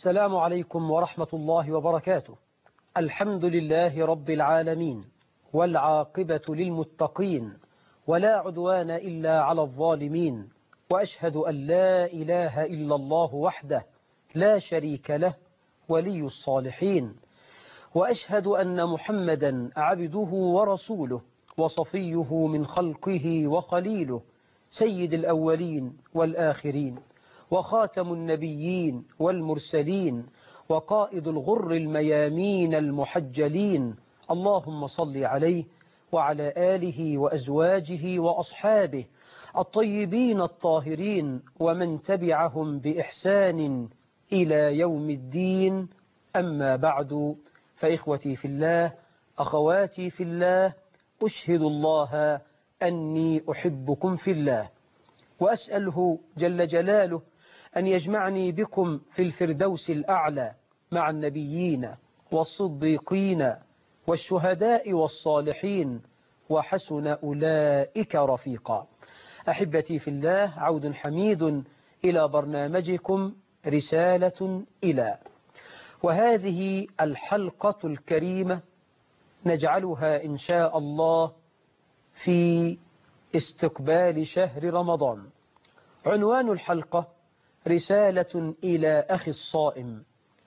السلام عليكم ورحمة الله وبركاته. الحمد لله رب العالمين، والعاقبة للمتقين، ولا عدوان إلا على الظالمين، وأشهد أن لا إله إلا الله وحده لا شريك له ولي الصالحين، وأشهد أن محمدا عبده ورسوله وصفيه من خلقه وخليله، سيد الأولين والآخرين، وخاتم النبيين والمرسلين، وقائد الغر الميامين المحجلين. اللهم صل عليه وعلى آله وأزواجه وأصحابه الطيبين الطاهرين، ومن تبعهم بإحسان إلى يوم الدين. أما بعد، فإخوتي في الله، أخواتي في الله، أشهد الله أني أحبكم في الله، وأسأله جل جلاله أن يجمعني بكم في الفردوس الأعلى مع النبيين والصديقين والشهداء والصالحين، وحسن أولئك رفيقا. أحبتي في الله، عود حميد إلى برنامجكم رسالة إلى، وهذه الحلقة الكريمة نجعلها إن شاء الله في استقبال شهر رمضان. عنوان الحلقة: رسالة إلى أخي الصائم.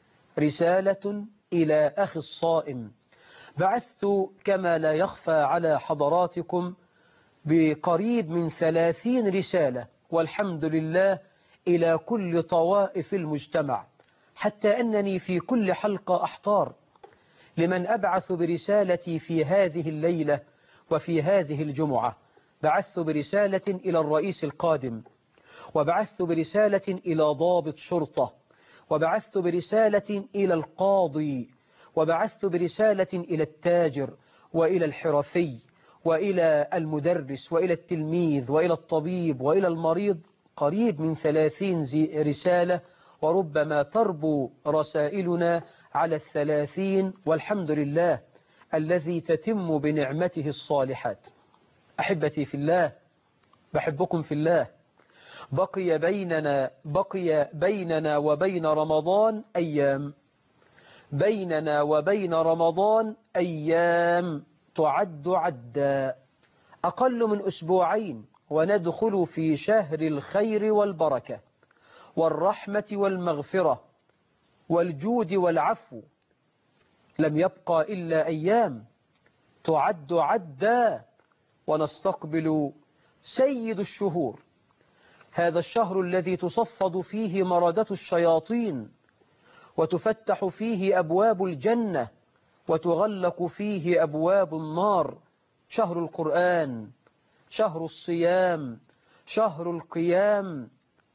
رسالة إلى أخي الصائم. بعثت كما لا يخفى على حضراتكم بقريب من 30 رسالة، والحمد لله، إلى كل طوائف المجتمع، حتى أنني في كل حلقة أحتار لمن أبعث برسالتي في هذه الليلة وفي هذه الجمعة. بعثت برسالة إلى الرئيس القادم، وبعثت برسالة إلى ضابط شرطة، وبعثت برسالة إلى القاضي، وبعثت برسالة إلى التاجر وإلى الحرفي وإلى المدرس وإلى التلميذ وإلى الطبيب وإلى المريض. قريب من 30 رسالة، وربما تربو رسائلنا على 30، والحمد لله الذي تتم بنعمته الصالحات. أحبتي في الله، بحبكم في الله. بقي بيننا وبين رمضان أيام. بيننا وبين رمضان أيام تعد عدا، أقل من أسبوعين وندخل في شهر الخير والبركة والرحمة والمغفرة والجود والعفو. لم يبقى إلا أيام تعد عدا، ونستقبل سيد الشهور، هذا الشهر الذي تصفد فيه مردة الشياطين، وتفتح فيه أبواب الجنة، وتغلق فيه أبواب النار. شهر القرآن، شهر الصيام، شهر القيام.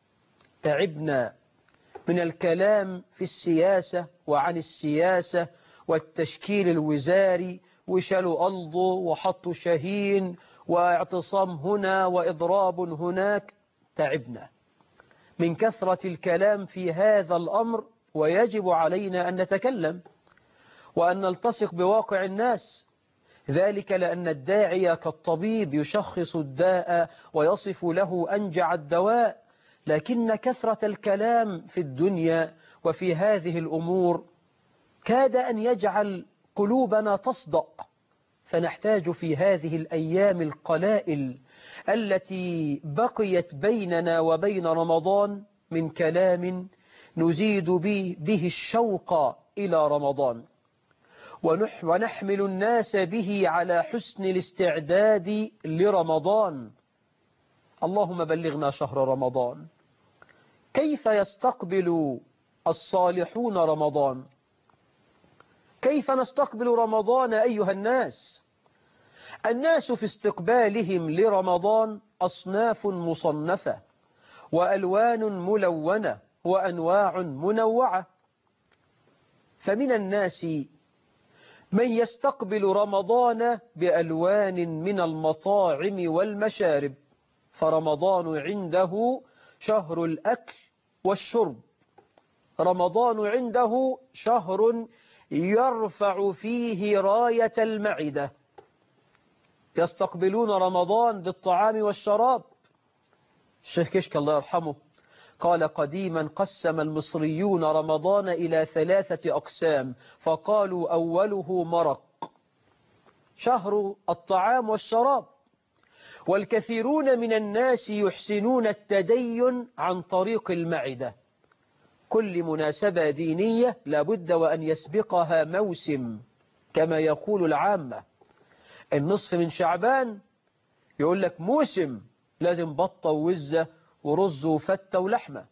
تعبنا من الكلام في السياسة وعن السياسة والتشكيل الوزاري، وشالوا ألضو وحطوا شاهين واعتصام هنا وإضراب هناك. تعبنا من كثرة الكلام في هذا الأمر، ويجب علينا أن نتكلم وأن نلتصق بواقع الناس. ذلك لأن الداعية كالطبيب يشخص الداء ويصف له أنجع الدواء، لكن كثرة الكلام في الدنيا وفي هذه الأمور كاد أن يجعل قلوبنا تصدأ. فنحتاج في هذه الأيام القلائل التي بقيت بيننا وبين رمضان من كلام نزيد به الشوق إلى رمضان، ونحمل الناس به على حسن الاستعداد لرمضان. اللهم بلغنا شهر رمضان. كيف يستقبل الصالحون رمضان؟ كيف نستقبل رمضان أيها الناس؟ الناس في استقبالهم لرمضان أصناف مصنفة، وألوان ملونة، وأنواع منوعة. فمن الناس من يستقبل رمضان بألوان من المطاعم والمشارب، فرمضان عنده شهر الأكل والشرب. رمضان عنده شهر يرفع فيه راية المعدة. يستقبلون رمضان بالطعام والشراب. الشيخ كشك الله يرحمه قال قديما قسم المصريون رمضان إلى 3 أقسام، فقالوا أوله مرق، شهر الطعام والشراب، والكثيرون من الناس يحسنون التدين عن طريق المعدة. كل مناسبة دينية لابد وأن يسبقها موسم، كما يقول العامة. النصف من شعبان يقول لك موسم، لازم بطة ووزة ورز وفتة ولحمة.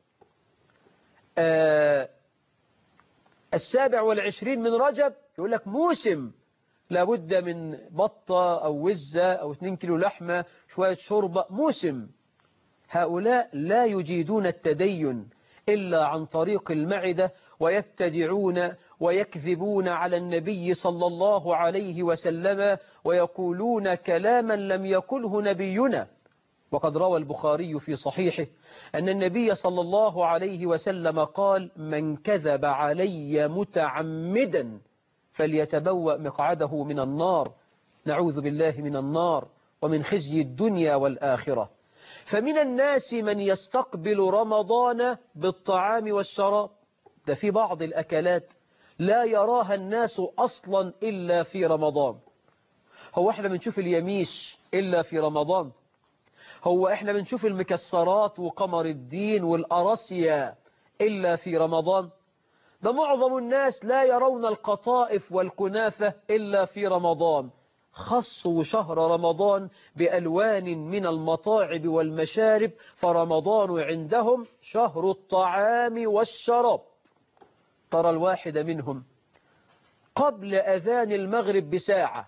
27 من رجب يقول لك موسم، لابد من بطة أو وزة أو 2 كيلو لحمة شوية شوربة، موسم. هؤلاء لا يجيدون التدين إلا عن طريق المعدة، ويبتدعون ويكذبون على النبي صلى الله عليه وسلم، ويقولون كلاما لم يقله نبينا. وقد روى البخاري في صحيحه أن النبي صلى الله عليه وسلم قال: من كذب علي متعمدا فليتبوأ مقعده من النار. نعوذ بالله من النار ومن خزي الدنيا والآخرة. فمن الناس من يستقبل رمضان بالطعام والشراب، ده في بعض الأكلات لا يراها الناس أصلا إلا في رمضان. هو احنا بنشوف اليميش إلا في رمضان؟ هو احنا بنشوف المكسرات وقمر الدين والأراسيا إلا في رمضان؟ ده معظم الناس لا يرون القطائف والكنافة إلا في رمضان. خصوا شهر رمضان بألوان من المطاعم والمشارب، فرمضان عندهم شهر الطعام والشراب. ترى الواحد منهم قبل أذان المغرب بساعة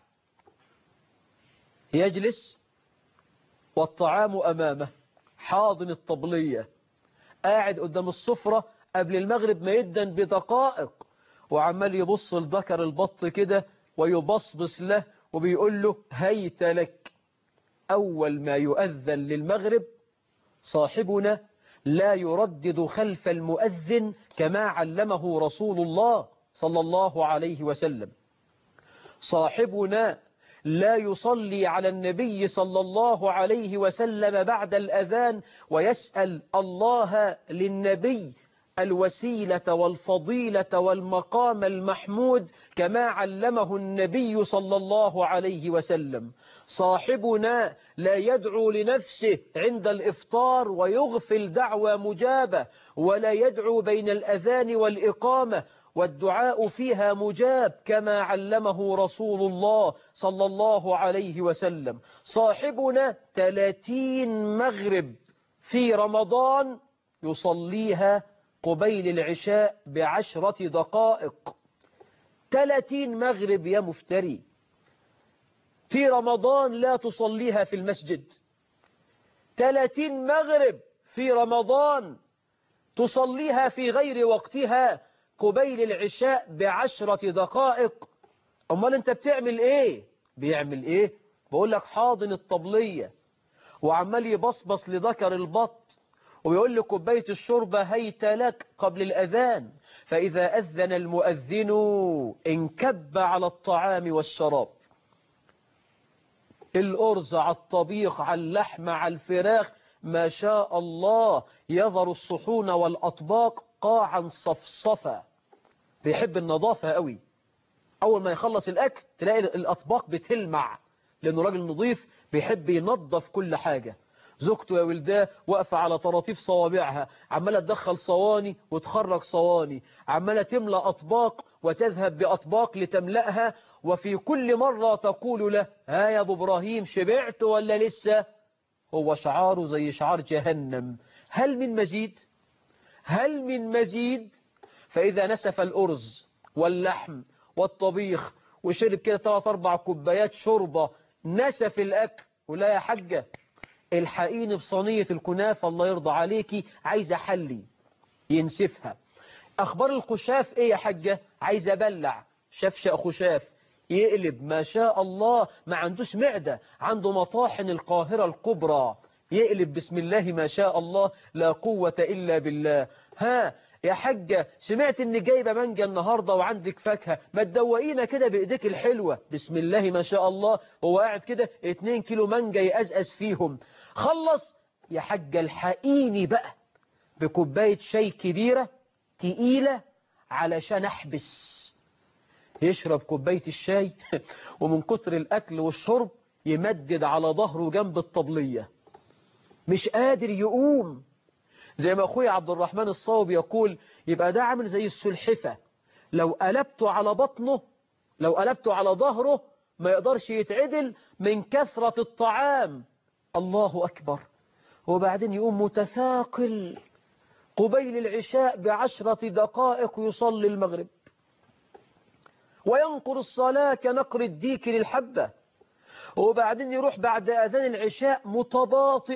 يجلس والطعام أمامه، حاضن الطبلية، قاعد قدام السفرة قبل المغرب ما يدن بدقائق، وعمال يبص لذكر البط كده ويبصبص له وبيقول له هيت لك. أول ما يؤذن للمغرب صاحبنا لا يردد خلف المؤذن كما علمه رسول الله صلى الله عليه وسلم. صاحبنا لا يصلي على النبي صلى الله عليه وسلم بعد الأذان ويسأل الله للنبي الوسيلة والفضيلة والمقام المحمود كما علمه النبي صلى الله عليه وسلم. صاحبنا لا يدعو لنفسه عند الإفطار ويغفل دعوى مجابة، ولا يدعو بين الأذان والإقامة والدعاء فيها مجاب كما علمه رسول الله صلى الله عليه وسلم. صاحبنا 30 مغرب في رمضان يصليها قبيل العشاء ب10 دقائق. 30 مغرب يا مفتري في رمضان لا تصليها في المسجد. 30 مغرب في رمضان تصليها في غير وقتها قبيل العشاء ب10 دقائق. أمال أنت بتعمل إيه؟ بيعمل إيه؟ بقول لك حاضن الطبلية وعمال يبصبص لذكر البط ويقول له كوباية الشوربة هيت لك قبل الأذان، فإذا أذن المؤذن انكب على الطعام والشراب، الأرز على الطبيخ على اللحم على الفراخ، ما شاء الله، يظهر الصحون والأطباق قاعا صفصفا. بيحب النظافة قوي. أول ما يخلص الأكل تلاقي الأطباق بتلمع، لأنه راجل نظيف بيحب ينظف كل حاجة. زوجته يا ولداه واقفة على طراطيف صوابعها، عمالة تدخل صواني وتخرج صواني، عمالة تملى أطباق وتذهب بأطباق لتملأها، وفي كل مرة تقول له ها يا أبو إبراهيم شبعت ولا لسه؟ هو شعاره زي شعار جهنم، هل من مزيد؟ هل من مزيد؟ فإذا نسف الأرز واللحم والطبيخ وشرب كده 3-4 كوبايات شوربة نسف الأكل، ولا يا حاجة الحقيني بصينية الكنافة الله يرضى عليكي، عايزة حلي ينسفها. أخبار الخشاف إيه يا حاجة؟ عايزة بلع، شفشق خشاف يقلب، ما شاء الله ما عندوش معدة، عنده مطاحن القاهرة الكبرى، يقلب بسم الله ما شاء الله لا قوة إلا بالله. ها يا حاجة سمعت إن جايبة مانجا النهاردة وعندك فاكهة، ما تدوقينا كده بإيديك الحلوة، بسم الله ما شاء الله، هو قاعد كده 2 كيلو مانجا يأزأز فيهم. خلص يا حاجة الحقيني بقى بكوباية شاي كبيرة تقيلة علشان أحبس. يشرب كوباية الشاي ومن كتر الأكل والشرب يمدد على ظهره جنب الطبلية، مش قادر يقوم. زي ما أخوي عبد الرحمن الصوب يقول، يبقى ده عامل زي السلحفة، لو قلبته على بطنه، لو قلبته على ظهره ما يقدرش يتعدل من كثرة الطعام. الله أكبر. وبعدين يقوم متثاقل قبيل العشاء ب10 دقائق يصلي المغرب، وينقر الصلاة كنقر الديك للحبة. وبعدين يروح بعد أذان العشاء متباطئ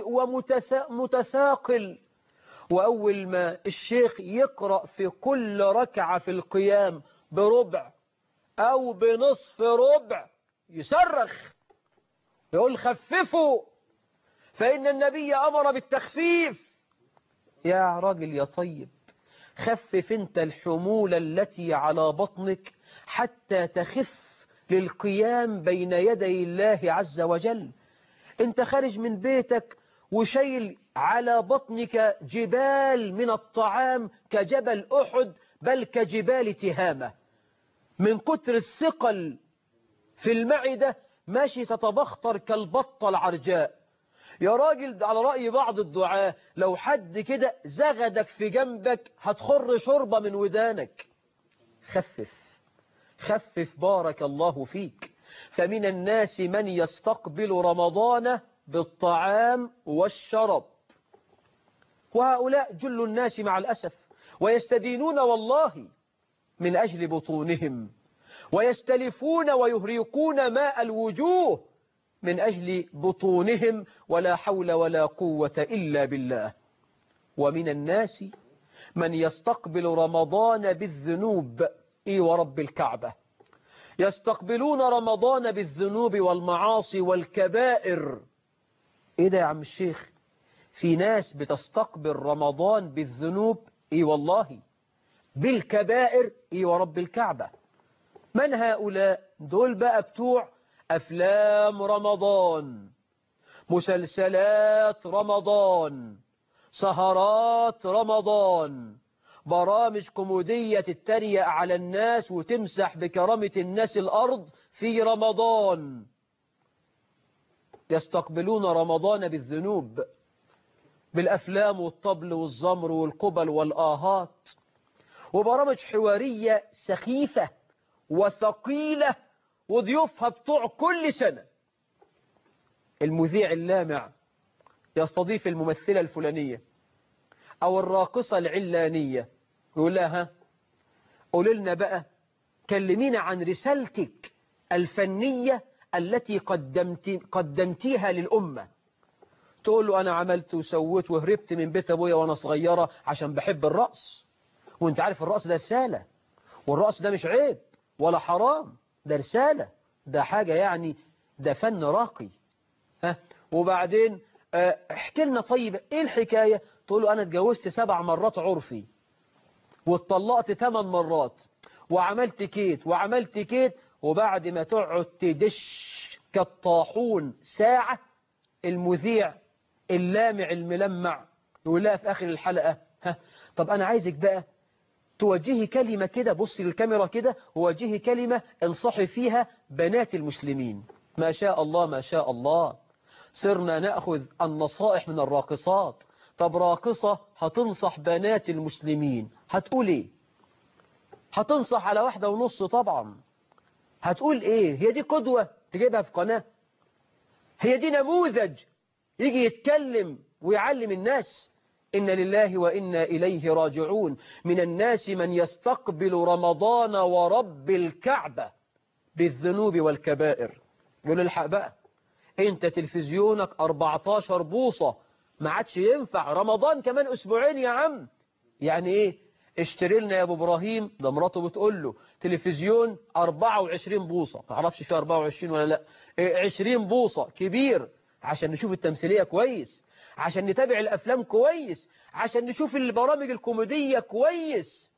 ومتثاقل، وأول ما الشيخ يقرأ في كل ركعة في القيام بربع أو بنصف ربع يصرخ يقول خففوا فإن النبي أمر بالتخفيف. يا راجل يا طيب، خفف انت الحمولة التي على بطنك حتى تخف للقيام بين يدي الله عز وجل. انت خارج من بيتك وشيل على بطنك جبال من الطعام كجبل أحد، بل كجبال تهامة، من كتر الثقل في المعدة ماشي تتبختر كالبطة العرجاء. يا راجل على رأي بعض الدعاة، لو حد كده زغدك في جنبك هتخر شربة من ودانك. خفف خفف بارك الله فيك. فمن الناس من يستقبل رمضان بالطعام والشرب، وهؤلاء جل الناس مع الأسف، ويستدينون والله من أجل بطونهم، ويستلفون ويهريقون ماء الوجوه من أجل بطونهم، ولا حول ولا قوة إلا بالله. ومن الناس من يستقبل رمضان بالذنوب، ورب الكعبة، يستقبلون رمضان بالذنوب والمعاصي والكبائر. إيه ده يا عم الشيخ؟ في ناس بتستقبل رمضان بالذنوب، والله، بالكبائر، ورب الكعبة. من هؤلاء؟ دول بقى بتوع أفلام رمضان، مسلسلات رمضان، سهرات رمضان، برامج كوميدية تتريق على الناس وتمسح بكرامة الناس الأرض في رمضان. يستقبلون رمضان بالذنوب، بالأفلام والطبل والزمر والقبل والآهات، وبرامج حوارية سخيفة وثقيلة، وضيوفها بتوع كل سنة. المذيع اللامع يستضيف الممثلة الفلانية أو الراقصة العلانية، يقول لها قول لنا بقى، كلمينا عن رسالتك الفنية التي قدمتيها للأمة. تقول له أنا عملت وسويت وهربت من بيت أبويا وأنا صغيرة عشان بحب الرقص، وانت عارف الرقص ده رسالة، والرقص ده مش عيب ولا حرام، ده رسالة، ده حاجة يعني، ده فن راقي. وبعدين احكي لنا طيب ايه الحكاية؟ تقول له انا اتجوزت 7 مرات عرفي، واتطلقت 8 مرات، وعملت كيت وعملت كيت. وبعد ما تقعد تدش كالطاحون ساعة، المذيع اللامع الملمع يقول لها في آخر الحلقة طب أنا عايزك بقى توجهي كلمة كده، بصي للكاميرا كده ووجهي كلمة انصحي فيها بنات المسلمين. ما شاء الله ما شاء الله، صرنا نأخذ النصائح من الراقصات. طب راقصة هتنصح بنات المسلمين هتقول ايه؟ هتنصح على 1.5 طبعا. هتقول ايه؟ هي دي قدوة تجيبها في قناة؟ هي دي نموذج يجي يتكلم ويعلم الناس؟ إن لله وإنا إليه راجعون. من الناس من يستقبل رمضان ورب الكعبة بالذنوب والكبائر. يقول الحق بقى، انت تلفزيونك 14 بوصة ما عادش ينفع، رمضان كمان أسبوعين يا عم. يعني ايه؟ اشتري لنا يا ابو ابراهيم، ده مراته بتقول له، تلفزيون 24 بوصة، ما اعرفش فيه 24 ولا لا، 20 بوصة كبير، عشان نشوف التمثيلية كويس، عشان نتابع الأفلام كويس، عشان نشوف البرامج الكوميدية كويس.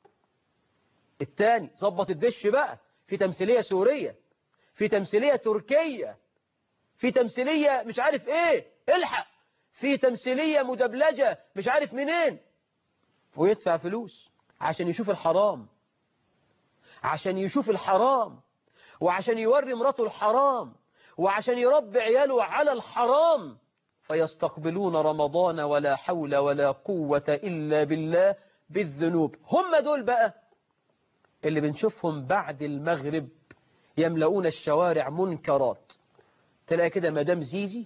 التاني ظبط الدش بقى، في تمثيلية سورية، في تمثيلية تركية، في تمثيلية مش عارف ايه، الحق، في تمثيلية مدبلجة مش عارف منين. ويدفع فلوس عشان يشوف الحرام، عشان يشوف الحرام، وعشان يوري مراته الحرام، وعشان يربي عياله على الحرام. فيستقبلون رمضان ولا حول ولا قوة إلا بالله بالذنوب. هم دول بقى اللي بنشوفهم بعد المغرب يملؤون الشوارع منكرات. تلاقي كده مدام زيزي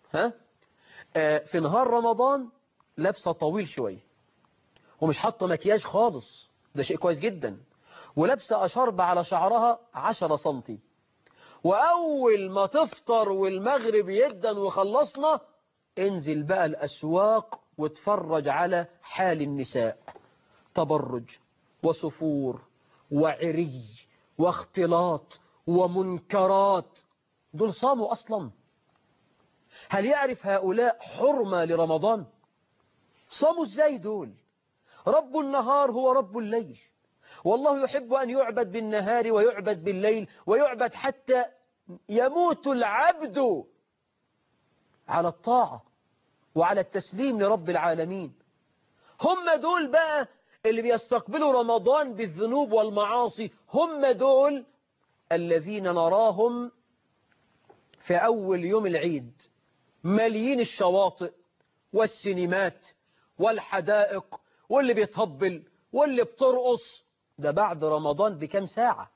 في نهار رمضان لابسة طويل شوية ومش حاطة مكياج خالص، ده شيء كويس جدا، ولابسة أشرب على شعرها 10 سنتي، وأول ما تفطر والمغرب يدن وخلصنا انزل بقى الأسواق واتفرج على حال النساء، تبرج وسفور وعري واختلاط ومنكرات. دول صاموا أصلا؟ هل يعرف هؤلاء حرمة لرمضان؟ صاموا ازاي دول؟ رب النهار هو رب الليل، والله يحب أن يعبد بالنهار ويعبد بالليل ويعبد حتى يموت العبد على الطاعة وعلى التسليم لرب العالمين. هم دول بقى اللي بيستقبلوا رمضان بالذنوب والمعاصي، هم دول الذين نراهم في أول يوم العيد مليين الشواطئ والسينمات والحدائق، واللي بيطبل واللي بترقص. ده بعد رمضان بكم ساعة.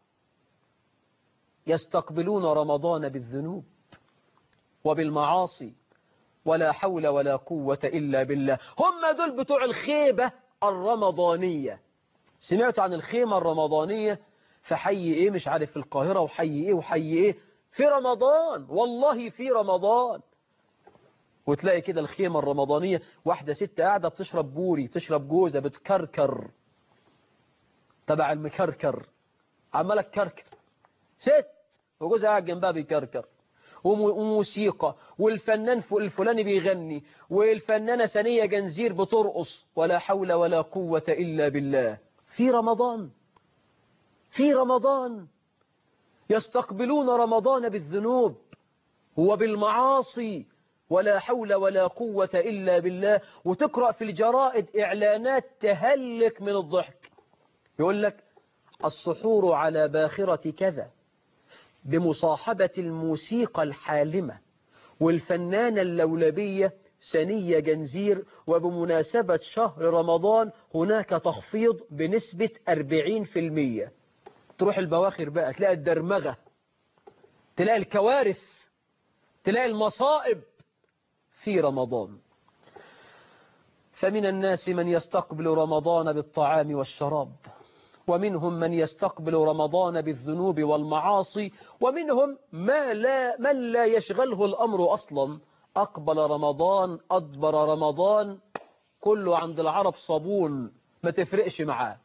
يستقبلون رمضان بالذنوب وبالمعاصي ولا حول ولا قوة إلا بالله. هم دول بتوع الخيبة الرمضانية. سمعت عن الخيمة الرمضانية في حي إيه مش عارف، في القاهرة، وحي إيه وحي إيه، في رمضان، والله في رمضان. وتلاقي كده الخيمة الرمضانية واحدة ست قاعدة بتشرب بوري، بتشرب جوزة، بتكركر تبع المكركر، عمالة تكركر ست وجوزها قاعد جنبها بيكركر، وموسيقى، والفنان الفلاني بيغني، والفنانة سنية جنزير بترقص، ولا حول ولا قوة إلا بالله. في رمضان، في رمضان يستقبلون رمضان بالذنوب وبالمعاصي ولا حول ولا قوة إلا بالله. وتقرأ في الجرائد إعلانات تهلك من الضحك، يقول لك السحور على باخرة كذا بمصاحبة الموسيقى الحالمة والفنانة اللولبية سنية جنزير، وبمناسبة شهر رمضان هناك تخفيض بنسبة 40%. تروح البواخر بقى تلاقي الدرمغة، تلاقي الكوارث، تلاقي المصائب في رمضان. فمن الناس من يستقبل رمضان بالطعام والشراب، ومنهم من يستقبل رمضان بالذنوب والمعاصي، ومنهم من لا يشغله الأمر أصلا. أقبل رمضان أدبر رمضان، كله عند العرب صابون، ما تفرقش معاه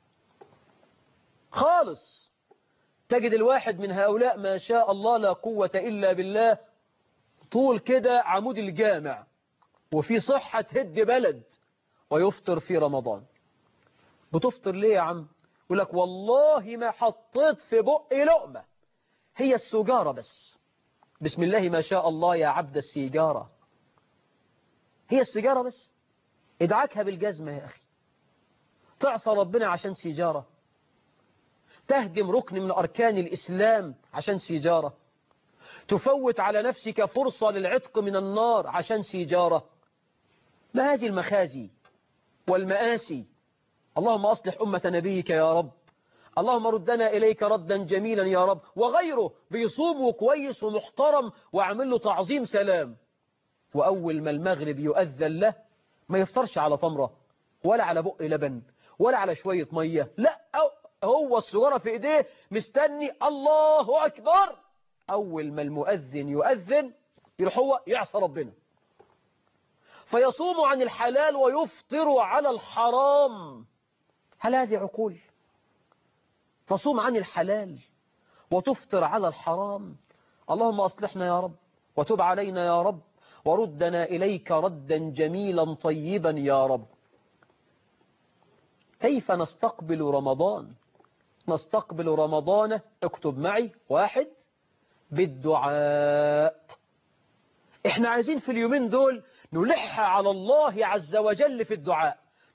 خالص. تجد الواحد من هؤلاء ما شاء الله لا قوة إلا بالله، طول كده عمود الجامع، وفي صحة تهد بلد، ويفطر في رمضان. بتفطر ليه يا عم؟ يقول لك والله ما حطيت في بقي لقمة، هي السجارة بس. بسم الله ما شاء الله يا عبد السيجارة، هي السيجارة بس. ادعكها بالجزمة يا أخي. تعصى ربنا عشان سيجارة؟ تهدم ركن من أركان الإسلام عشان سيجارة؟ تفوت على نفسك فرصة للعتق من النار عشان سيجارة؟ ما هذه المخازي والمآسي؟ اللهم أصلح أمة نبيك يا رب، اللهم ردنا إليك ردا جميلا يا رب. وغيره بيصوم كويس ومحترم وعمل له تعظيم سلام، وأول ما المغرب يؤذن له ما يفطرش على تمرة ولا على بق لبن ولا على شوية مية، لا، هو السجارة في إيديه مستني الله أكبر. أول ما المؤذن يؤذن يروح هو يعصى ربنا، فيصوم عن الحلال ويفطر على الحرام. هل هذه عقول؟ تصوم عن الحلال وتفطر على الحرام. اللهم أصلحنا يا رب، وتب علينا يا رب، وردنا إليك ردا جميلا طيبا يا رب. كيف نستقبل رمضان؟ نستقبل رمضان، اكتب معي: 1، بالدعاء. احنا عايزين في اليومين دول نلح على الله عز وجل في الدعاء،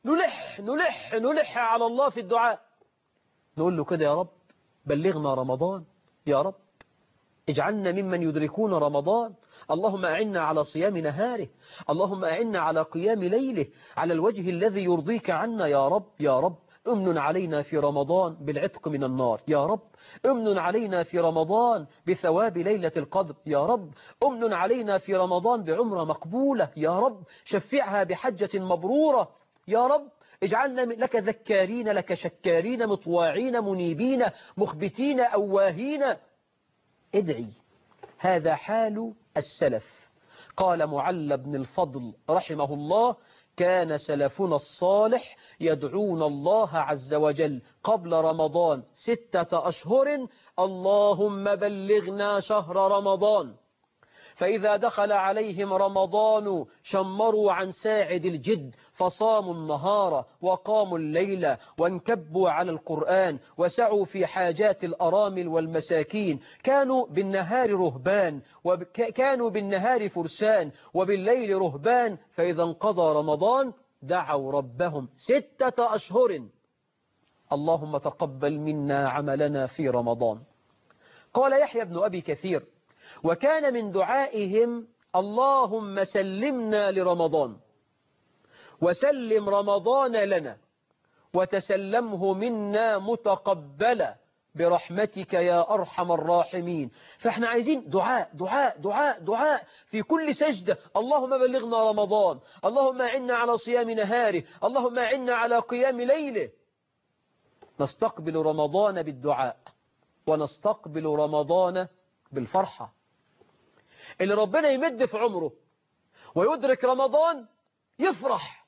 نلح على الله في الدعاء، نقول له كده: يا رب بلغنا رمضان، يا رب اجعلنا ممن يدركون رمضان، اللهم أعنا على صيام نهاره، اللهم أعنا على قيام ليله على الوجه الذي يرضيك عنا يا رب. يا رب أمن علينا في رمضان بالعتق من النار، يا رب أمن علينا في رمضان بثواب ليلة القدر، يا رب أمن علينا في رمضان بعمرة مقبولة، يا رب شفعها بحجة مبرورة، يا رب اجعلنا لك ذكارين لك شكارين مطواعين منيبين مخبتين أواهين. ادعي. هذا حال السلف. قال معل بن الفضل رحمه الله: كان سلفنا الصالح يدعون الله عز وجل قبل رمضان 6 أشهر: اللهم بلغنا شهر رمضان. فإذا دخل عليهم رمضان شمروا عن ساعد الجد، فصاموا النهار وقاموا الليل وانكبوا على القرآن وسعوا في حاجات الأرامل والمساكين. كانوا بالنهار رهبان وكانوا بالنهار فرسان وبالليل رهبان. فإذا انقضى رمضان دعوا ربهم 6 أشهر: اللهم تقبل منا عملنا في رمضان. قال يحيى بن أبي كثير: وكان من دعائهم: اللهم سلمنا لرمضان وسلم رمضان لنا وتسلمه منا متقبلا برحمتك يا أرحم الراحمين. فاحنا عايزين دعاء دعاء دعاء دعاء في كل سجدة: اللهم بلغنا رمضان، اللهم أعنا على صيام نهاره، اللهم أعنا على قيام ليله. نستقبل رمضان بالدعاء ونستقبل رمضان بالفرحة. اللي ربنا يمد في عمره ويدرك رمضان يفرح.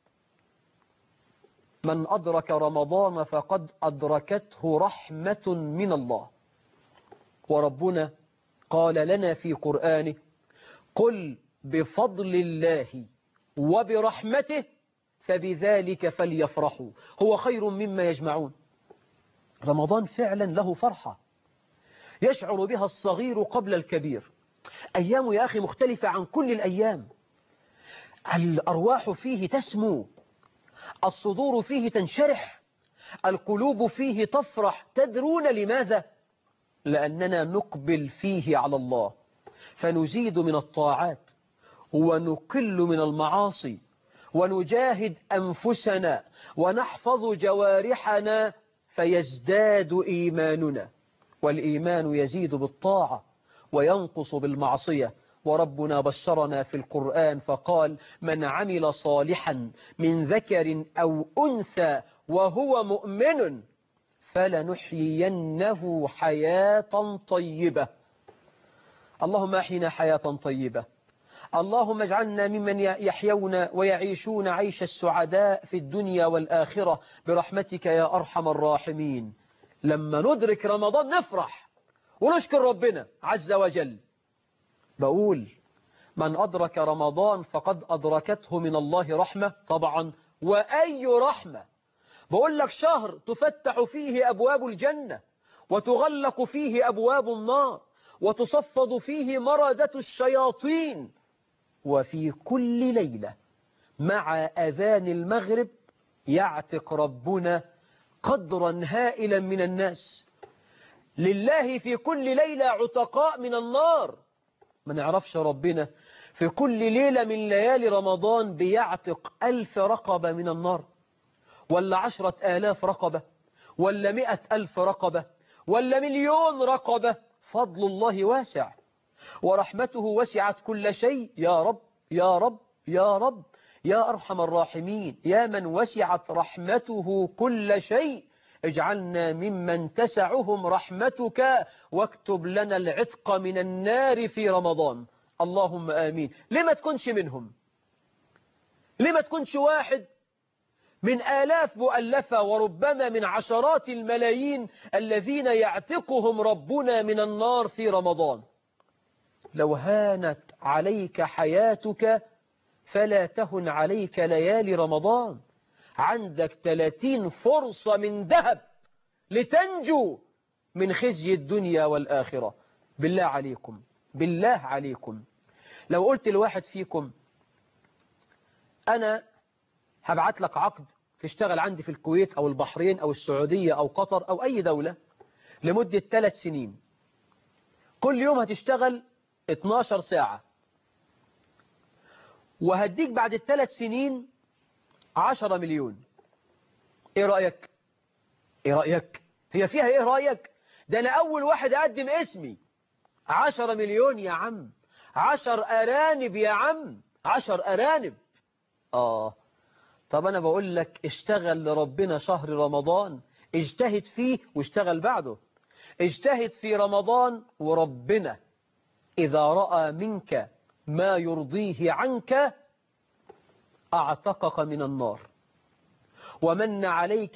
من أدرك رمضان فقد أدركته رحمة من الله. وربنا قال لنا في قرآنه: قل بفضل الله وبرحمته فبذلك فليفرحوا هو خير مما يجمعون. رمضان فعلا له فرحة يشعر بها الصغير قبل الكبير. أيام يا أخي مختلفة عن كل الأيام. الأرواح فيه تسمو، الصدور فيه تنشرح، القلوب فيه تفرح. تدرون لماذا؟ لأننا نقبل فيه على الله، فنزيد من الطاعات ونقل من المعاصي ونجاهد أنفسنا ونحفظ جوارحنا فيزداد إيماننا. والإيمان يزيد بالطاعة وينقص بالمعصية. وربنا بشرنا في القرآن فقال: من عمل صالحا من ذكر أو أنثى وهو مؤمن فلنحيينه حياة طيبة. اللهم أحينا حياة طيبة. اللهم اجعلنا ممن يحيون ويعيشون عيش السعداء في الدنيا والآخرة برحمتك يا أرحم الراحمين. لما ندرك رمضان نفرح ونشكر ربنا عز وجل. بقول: من أدرك رمضان فقد أدركته من الله رحمة. طبعا، وأي رحمة. بقول لك شهر تفتح فيه أبواب الجنة وتغلق فيه أبواب النار وتصفد فيه مردة الشياطين. وفي كل ليلة مع أذان المغرب يعتق ربنا قدرا هائلا من الناس. لله في كل ليلة عتقاء من النار. ما نعرفش ربنا في كل ليلة من ليالي رمضان بيعتق 1000 رقبة من النار، ولا 10,000 رقبة، ولا 100,000 رقبة، ولا 1,000,000 رقبة. فضل الله واسع ورحمته وسعت كل شيء. يا رب يا رب يا رب يا أرحم الراحمين، يا من وسعت رحمته كل شيء، اجعلنا ممن تسعهم رحمتك واكتب لنا العتق من النار في رمضان. اللهم آمين. لما تكونش منهم؟ لما تكونش واحد من آلاف مؤلفة وربما من عشرات الملايين الذين يعتقهم ربنا من النار في رمضان؟ لو هانت عليك حياتك فلا تهن عليك ليالي رمضان. عندك 30 فرصة من ذهب لتنجو من خزي الدنيا والآخرة. بالله عليكم، بالله عليكم، لو قلت لواحد فيكم: أنا هبعت لك عقد تشتغل عندي في الكويت أو البحرين أو السعودية أو قطر أو أي دولة لمدة 3 سنين، كل يوم هتشتغل 12 ساعة، وهديك بعد ال3 سنين 10 مليون. ايه رأيك؟ ايه رأيك؟ هي فيها ايه رأيك؟ ده انا اول واحد اقدم اسمي. 10 مليون يا عم، 10 ارانب يا عم، 10 ارانب. طب انا بقول لك اشتغل لربنا شهر رمضان، اجتهد فيه واشتغل بعده. اجتهد في رمضان، وربنا إذا رأى منك ما يرضيه عنك أعتقك من النار، ومن عليك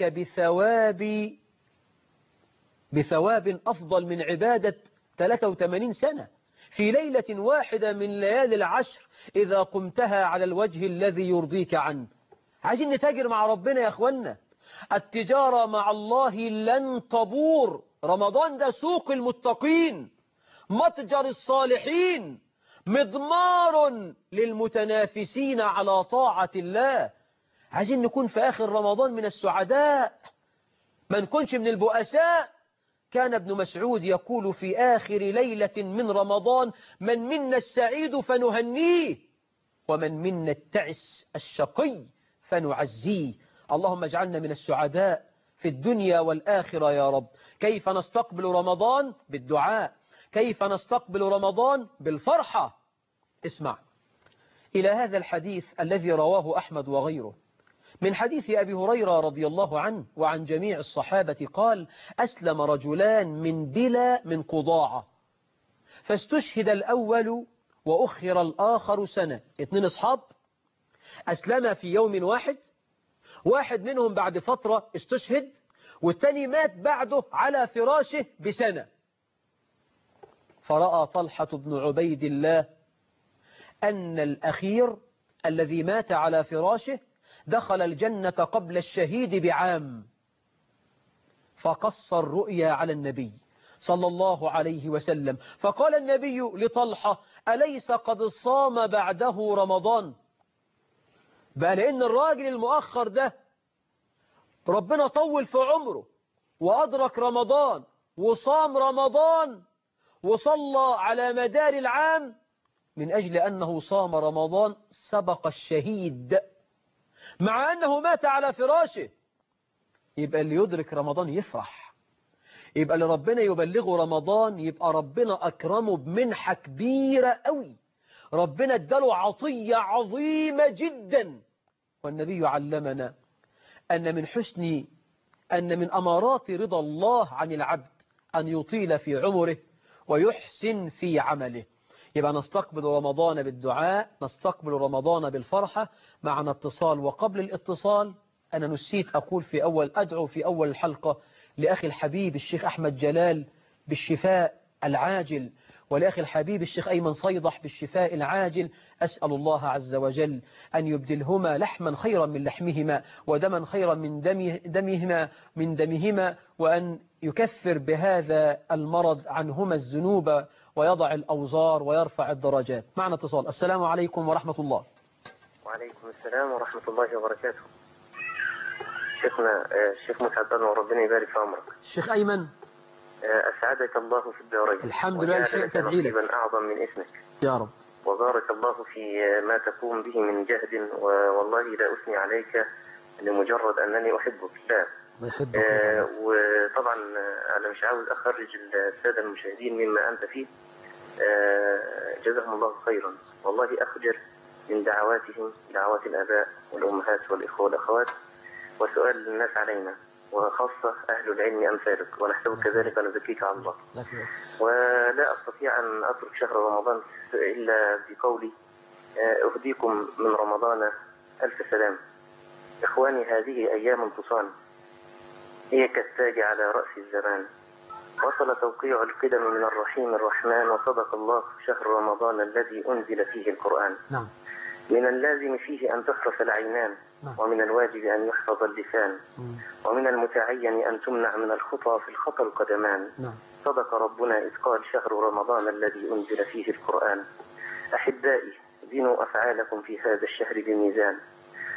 بثواب أفضل من عبادة 83 سنة في ليلة واحدة من ليالي العشر إذا قمتها على الوجه الذي يرضيك عنه. عايزين نتاجر مع ربنا يا أخوانا. التجارة مع الله لن تبور. رمضان ده سوق المتقين، متجر الصالحين، مضمار للمتنافسين على طاعة الله. عايزين نكون في آخر رمضان من السعداء، ما نكونش من البؤساء. كان ابن مسعود يقول في آخر ليلة من رمضان: من منا السعيد فنهنيه، ومن منا التعس الشقي فنعزيه. اللهم اجعلنا من السعداء في الدنيا والآخرة يا رب. كيف نستقبل رمضان؟ بالدعاء. كيف نستقبل رمضان؟ بالفرحة. اسمع إلى هذا الحديث الذي رواه أحمد وغيره من حديث أبي هريرة رضي الله عنه وعن جميع الصحابة قال: أسلم رجلان من بلا من قضاعة، فاستشهد الأول وأخر الآخر سنة. 2 أصحاب أسلم في يوم واحد، واحد منهم بعد فترة استشهد، والتاني مات بعده على فراشه بسنة. فرأى طلحة بن عبيد الله أن الأخير الذي مات على فراشه دخل الجنة قبل الشهيد بعام، فقص الرؤيا على النبي صلى الله عليه وسلم. فقال النبي لطلحة: أليس قد صام بعده رمضان؟ بقى لأن الراجل المؤخر ده ربنا طول في عمره وأدرك رمضان وصام رمضان وصلى على مدار العام، من أجل أنه صام رمضان سبق الشهيد مع أنه مات على فراشه. يبقى اللي يدرك رمضان يفرح، يبقى اللي ربنا يبلغه رمضان يبقى ربنا أكرمه بمنحة كبيرة قوي، ربنا اداله عطية عظيمة جدا. والنبي علمنا أن من أمارات رضا الله عن العبد أن يطيل في عمره ويحسن في عمله. يبقى نستقبل رمضان بالدعاء، نستقبل رمضان بالفرحة. معنا اتصال، وقبل الاتصال أنا نسيت أقول أدعو في أول الحلقة لأخي الحبيب الشيخ أحمد جلال بالشفاء العاجل، ولأخي الحبيب الشيخ أيمن صيدح بالشفاء العاجل. أسأل الله عز وجل أن يبدلهما لحما خيرا من لحمهما، ودما خيرا من دمهما، وأن يكفر بهذا المرض عنهما الذنوب ويضع الأوزار ويرفع الدرجات. معنا اتصال. السلام عليكم ورحمة الله. وعليكم السلام ورحمة الله وبركاته. شيخنا الشيخ مسعد وربنا يبارك في عمرك. الشيخ أيمن، أسعدك الله في الدارين. الحمد لله. الشيء تدعي لك نصيبا أعظم من اسمك يا رب، وبارك الله في ما تقوم به من جهد، والله لا أثني عليك لمجرد أنني أحبك. لا وطبعا أنا مش عاوز أخرج السادة المشاهدين مما أنت فيه. جزاهم الله خيرا. والله أخجل من دعواتهم، دعوات الآباء والأمهات والإخوة والأخوات، وسؤال الناس علينا، وخاصة أهل العلم أمثالك، ونحسبك كذلك ونزكيك على الله. ولا أستطيع أن أترك شهر رمضان إلا بقولي: أهديكم من رمضان ألف سلام. إخواني، هذه أيام تصان، هي كالتاج على رأس الزمان. وصل توقيع القدم من الرحيم الرحمن، وصدق الله شهر رمضان الذي أنزل فيه القرآن. نعم. من اللازم فيه أن تحرس العينان، ومن الواجب أن يحفظ اللسان، ومن المتعين أن تمنع من الخطى في الخطى القدمان. صدق ربنا إذ قال: شهر رمضان الذي أنزل فيه القرآن. أحبائي، زنوا أفعالكم في هذا الشهر بميزان،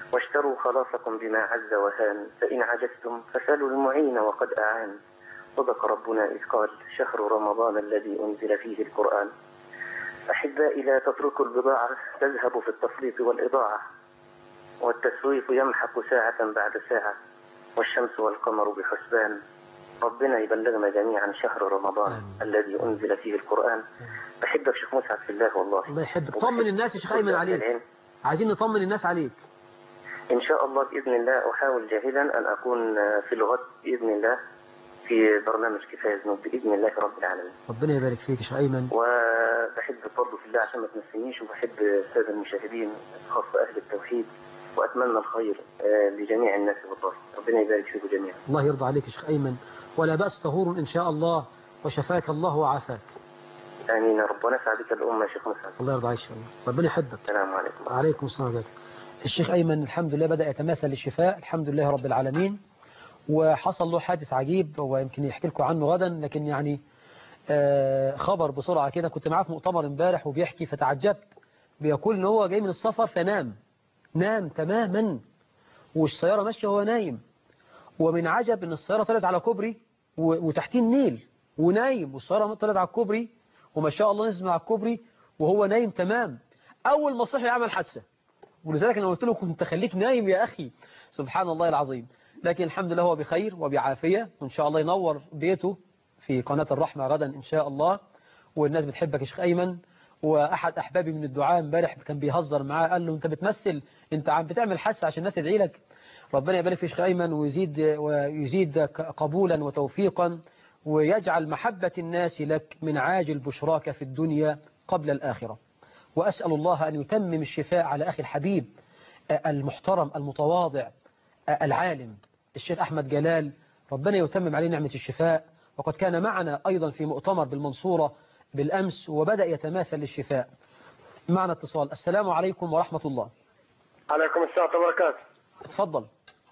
واشتروا خلاصكم بما عز وهان، فإن عجزتم فسألوا المعين وقد أعان. صدق ربنا إذ قال: شهر رمضان الذي أنزل فيه القرآن. أحبائي، لا تتركوا البضاعة تذهب في التفريط والإضاعة، والتسويف يمحق ساعة بعد ساعة، والشمس والقمر بحسبان. ربنا يبلغنا جميعا شهر رمضان الذي أنزل فيه القرآن. بحبك شيخ مسعد في الله والله. الله يحبك. طمن الناس يا شيخ أيمن عليك. عايزين نطمن الناس عليك. إن شاء الله بإذن الله أحاول جاهدا أن أكون في الغد بإذن الله في برنامج كفاية ذنوب بإذن الله رب العالمين. ربنا يبارك فيك يا شيخ أيمن. وبحب برضه في الله عشان ما تنسينيش، وبحب السادة المشاهدين خاصة أهل التوحيد، وأتمنى الخير لجميع الناس والله. ربنا يبارك فيكم جميعا. الله يرضى عليك يا شيخ أيمن، ولا بأس طهور إن شاء الله، وشفاك الله وعافاك. آمين يا رب، ونفع بك الأمة يا شيخ مسعد. الله يرضى عليك إن شاء الله. ربنا يحبك. السلام عليكم. وعليكم السلام عليكم. الشيخ أيمن الحمد لله بدأ يتماثل للشفاء، الحمد لله رب العالمين. وحصل له حادث عجيب ويمكن يحكي لكم عنه غدا، لكن يعني خبر بسرعة كده. كنت معاه في مؤتمر امبارح وبيحكي فتعجبت، بيقول ان هو جاي من السفر فنام، نام تماما والسيارة ماشية وهو نايم. ومن عجب ان السيارة طلعت على كوبري وتحتيه النيل ونايم، والسيارة طلعت على الكوبري وما شاء الله نزل على الكوبري وهو نايم تمام. اول ما صحي عمل حادثة، ولذلك انا قلت له كنت خليك نايم يا اخي. سبحان الله العظيم. لكن الحمد لله هو بخير وبعافية، وإن شاء الله ينور بيته في قناة الرحمة غدا إن شاء الله. والناس بتحبك يا شيخ أيمن. وأحد أحبابي من الدعاء امبارح كان بيهزر معاه، قال له أنت بتمثل، أنت عم بتعمل حس عشان الناس تدعي لك. ربنا يبارك في شيخ أيمن ويزيد قبولا وتوفيقا، ويجعل محبة الناس لك من عاجل بشراك في الدنيا قبل الآخرة. وأسأل الله أن يتمم الشفاء على أخي الحبيب المحترم المتواضع العالم الشيخ أحمد جلال، ربنا يتمم عليه نعمة الشفاء. وقد كان معنا أيضا في مؤتمر بالمنصورة بالأمس وبدأ يتماثل للشفاء. معنا اتصال. السلام عليكم ورحمة الله. عليكم السلام وبركاته. اتفضل.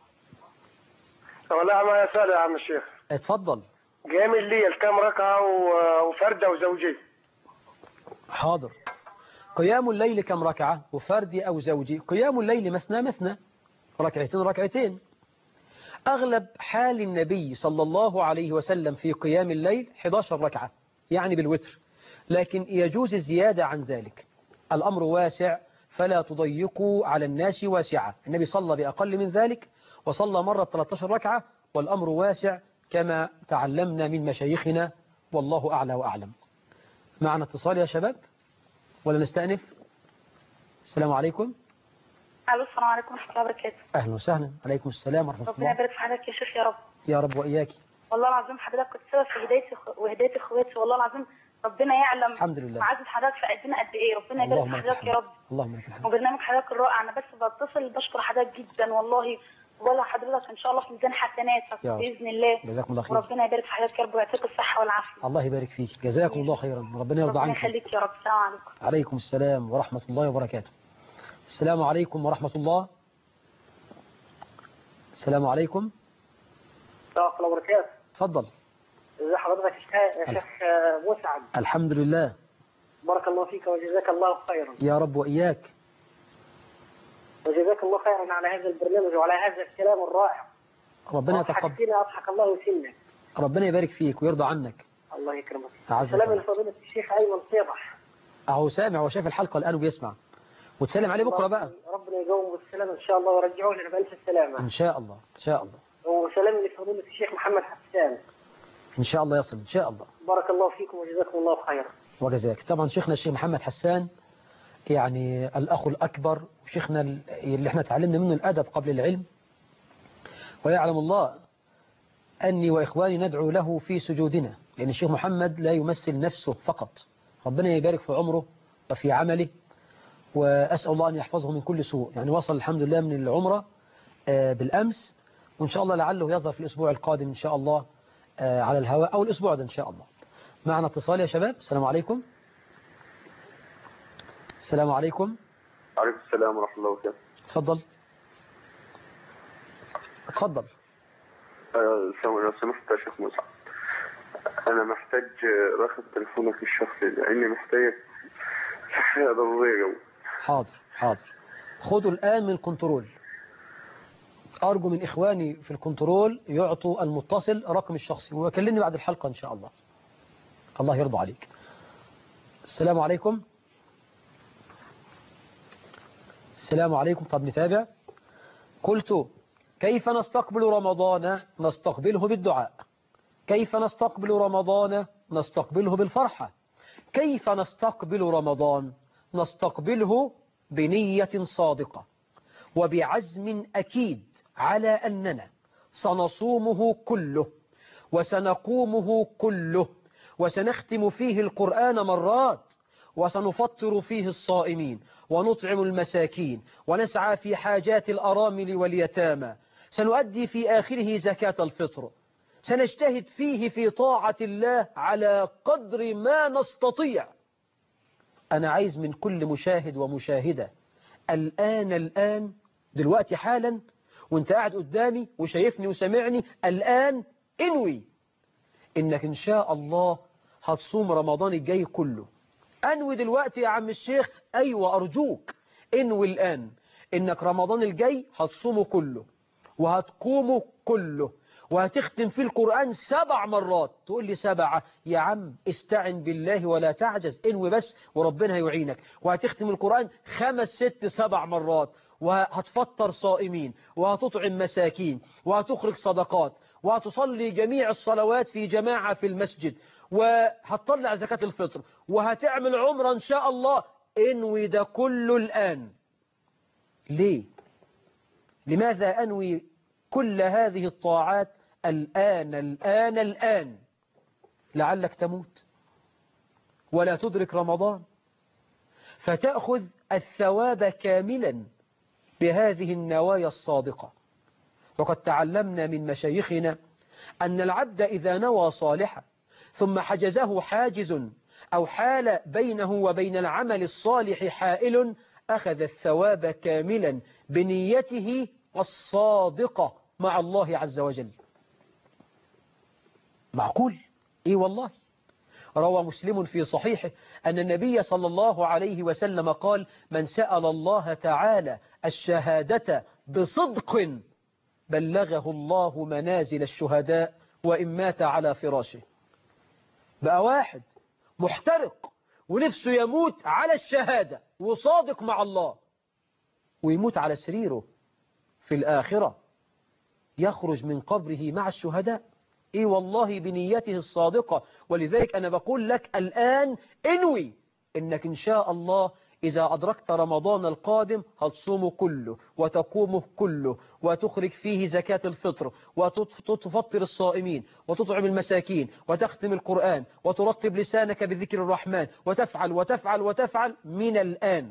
والله ما يسأل يا عم الشيخ. اتفضل. قيام الليل كم ركعة وفردة وزوجي؟ حاضر. قيام الليل كم ركعة وفردي أو زوجي؟ قيام الليل مثنى مثنى، ركعتين ركعتين. أغلب حال النبي صلى الله عليه وسلم في قيام الليل 11 ركعة يعني بالوتر، لكن يجوز الزيادة عن ذلك. الأمر واسع فلا تضيقوا على الناس واسعة. النبي صلى بأقل من ذلك وصلى مرة 13 ركعة، والأمر واسع كما تعلمنا من مشايخنا، والله أعلى وأعلم. معنا اتصال يا شباب ولا نستأنف؟ السلام عليكم. الو السلام عليكم ورحمه الله وبركاته. اهلا وسهلا. عليكم السلام ورحمه الله. ربنا يبارك في حضرتك يا شيخ يا رب. يا رب واياك. والله العظيم حضرتك كنت سبب في هدايتي وهدايه اخواتي، والله العظيم ربنا يعلم. الحمد لله. معزه حضرتك في قدنا قد ايه. ربنا يبارك في حضرتك يا رب. اللهم لك الحمد. وبرنامج حضرتك الرائع. انا بس بتصل بشكر حضرتك جدا والله، ولا حضرتك ان شاء الله في ميزان حسناتك باذن الله. جزاكم الله خير. وربنا يبارك في حضرتك يا رب ويعطيك الصحه والعافيه. الله يبارك فيك. جزاكم الله خيرا. ربنا يرضى عنك. ربنا يخليك يا رب. السلام عليكم. عليكم السلام ورحمه الله وبركاته. السلام عليكم ورحمه الله. السلام عليكم. ورحمة الله وبركاته. اتفضل. ازي حضرتك يا شيخ مسعد؟ الحمد لله. بارك الله فيك وجزاك الله خيرا. يا رب وإياك. وجزاك الله خيرا على هذا البرنامج وعلى هذا الكلام الرائع. ربنا يتقبل. أضحك الله سنك. ربنا يبارك فيك ويرضى عنك. الله يكرمك. سلام لفضيلة الشيخ أيمن صيبح. أهو سامع وشاف الحلقة الآن وبيسمع. وتسلم عليه بكرة بقى. ربنا يقوم بالسلامة إن شاء الله ويرجعوه لنا بألف السلامة. إن شاء الله إن شاء الله. وسلام لفضيلة الشيخ محمد حسان. إن شاء الله يصل إن شاء الله. بارك الله فيكم وجزاكم الله خيرا. وجزاك. طبعا شيخنا الشيخ محمد حسان يعني الأخ الأكبر، وشيخنا اللي احنا تعلمنا منه الأدب قبل العلم، ويعلم الله أني وإخواني ندعو له في سجودنا، لأن الشيخ محمد لا يمثل نفسه فقط. ربنا يبارك في عمره وفي عمله، وأسأل الله أن يحفظه من كل سوء. يعني وصل الحمد لله من العمرة بالأمس، وإن شاء الله لعله يظهر في الأسبوع القادم إن شاء الله على الهواء، أو الأسبوع ده إن شاء الله. معنا اتصال يا شباب. السلام عليكم. السلام عليكم. عليكم السلام ورحمة الله وبركاته. اتفضل. اتفضل. لو سمحت يا شيخ مسعد، أنا محتاج رقم تليفونك الشخصي لأني محتاج في حاجة ضرورية. حاضر حاضر. خده الآن من كنترول. أرجو من إخواني في الكنترول يعطوا المتصل رقم الشخصي ويكلمني بعد الحلقة إن شاء الله. الله يرضى عليك. السلام عليكم. السلام عليكم. طب نتابع. قلت كيف نستقبل رمضان؟ نستقبله بالدعاء. كيف نستقبل رمضان؟ نستقبله بالفرحة. كيف نستقبل رمضان؟ نستقبله بنية صادقة وبعزم أكيد على أننا سنصومه كله وسنقومه كله وسنختم فيه القرآن مرات وسنفطر فيه الصائمين ونطعم المساكين ونسعى في حاجات الأرامل واليتامى، سنؤدي في آخره زكاة الفطر، سنجتهد فيه في طاعة الله على قدر ما نستطيع. أنا عايز من كل مشاهد ومشاهدة الآن دلوقتي حالا وانت قاعد قدامي وشايفني وسمعني الآن انوي إنك إن شاء الله هتصوم رمضان الجاي كله. أنوي دلوقتي يا عم الشيخ. أيوة أرجوك انوي الآن إنك رمضان الجاي هتصومه كله وهتقومه كله وهتختم فيه القرآن 7 مرات. تقول لي 7 يا عم؟ استعن بالله ولا تعجز، انوي بس وربنا هيعينك. وهتختم القرآن 5 6 7 مرات وهتفطر صائمين وهتطعم مساكين وهتخرج صدقات وهتصلي جميع الصلوات في جماعة في المسجد وهتطلع زكاة الفطر وهتعمل عمرة إن شاء الله. انوي ده كله الآن. ليه؟ لماذا أنوي كل هذه الطاعات الآن؟ لعلك تموت ولا تدرك رمضان فتأخذ الثواب كاملا بهذه النوايا الصادقة. وقد تعلمنا من مشايخنا أن العبد إذا نوى صالحا ثم حجزه حاجز أو حال بينه وبين العمل الصالح حائل أخذ الثواب كاملا بنيته الصادقة مع الله عز وجل. معقول؟ إيه والله. روى مسلم في صحيحه أن النبي صلى الله عليه وسلم قال: من سأل الله تعالى الشهادة بصدق بلغه الله منازل الشهداء وإن مات على فراشه. بقى واحد محترق ونفسه يموت على الشهادة وصادق مع الله ويموت على سريره في الآخرة يخرج من قبره مع الشهداء. إيه والله بنيته الصادقة. ولذلك أنا بقول لك الآن انوي إنك إن شاء الله إذا أدركت رمضان القادم هتصوم كله وتقومه كله وتخرج فيه زكاة الفطر وتفطر الصائمين وتطعم المساكين وتختم القرآن وترطب لسانك بذكر الرحمن وتفعل وتفعل وتفعل من الآن.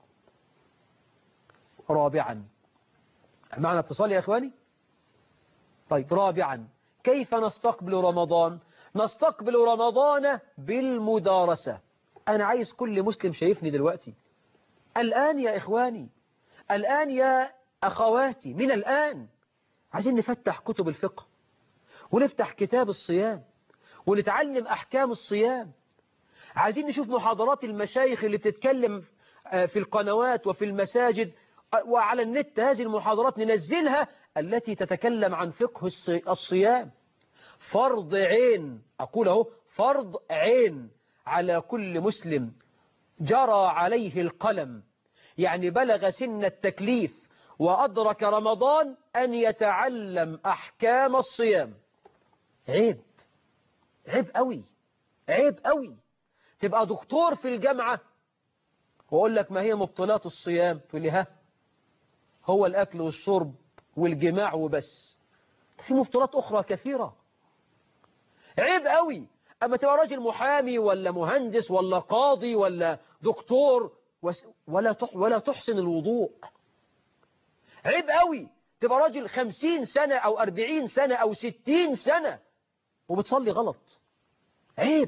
رابعا، معنا اتصال يا إخواني؟ طيب، رابعا، كيف نستقبل رمضان؟ نستقبل رمضان بالمدارسة. أنا عايز كل مسلم شايفني دلوقتي الآن يا إخواني، الآن يا أخواتي، من الآن عايزين نفتح كتب الفقه ونفتح كتاب الصيام ونتعلم أحكام الصيام. عايزين نشوف محاضرات المشايخ اللي بتتكلم في القنوات وفي المساجد وعلى النت. هذه المحاضرات ننزلها التي تتكلم عن فقه الصيام. فرض عين، أقول أهو، فرض عين على كل مسلم جرى عليه القلم، يعني بلغ سن التكليف وأدرك رمضان، أن يتعلم أحكام الصيام. عيب، عيب قوي، عيب قوي تبقى دكتور في الجامعة وأقول لك ما هي مبطلات الصيام، تقول لي ها هو الأكل والشرب والجماع وبس. في مبطلات أخرى كثيرة. عيب قوي أما تبقى راجل محامي ولا مهندس ولا قاضي ولا دكتور ولا تحسن الوضوء. عيب قوي تبقى راجل 50 سنة أو 40 سنة أو 60 سنة وبتصلي غلط. عيب.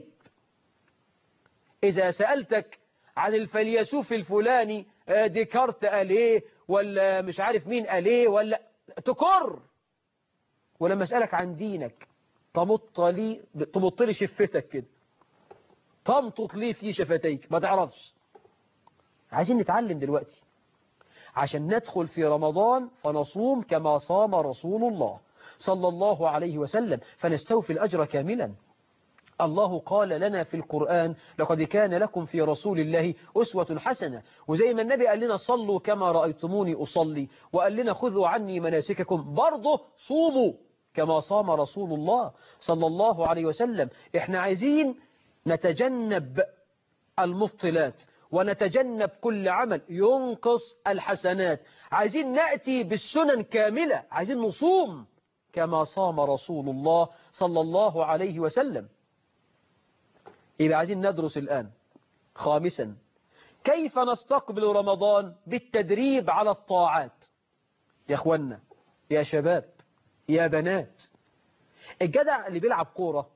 إذا سألتك عن الفيلسوف الفلاني ديكارت قال ايه ولا مش عارف مين قال ايه ولا تكر، ولما أسألك عن دينك تمط لي شفتك كده، تمطط لي في شفتيك، ما تعرفش. عايزين نتعلم دلوقتي، عشان ندخل في رمضان فنصوم كما صام رسول الله صلى الله عليه وسلم فنستوفي الأجر كاملا. الله قال لنا في القرآن لقد كان لكم في رسول الله أسوة حسنة، وزي ما النبي قال لنا صلوا كما رأيتموني أصلي، وقال لنا خذوا عني مناسككم، برضه صوموا كما صام رسول الله صلى الله عليه وسلم. احنا عايزين نتجنب المبطلات ونتجنب كل عمل ينقص الحسنات، عايزين نأتي بالسنن كاملة، عايزين نصوم كما صام رسول الله صلى الله عليه وسلم. يبقى عايزين ندرس الآن. خامسا، كيف نستقبل رمضان؟ بالتدريب على الطاعات. يا أخوانا، يا شباب، يا بنات، الجدع اللي بيلعب كورة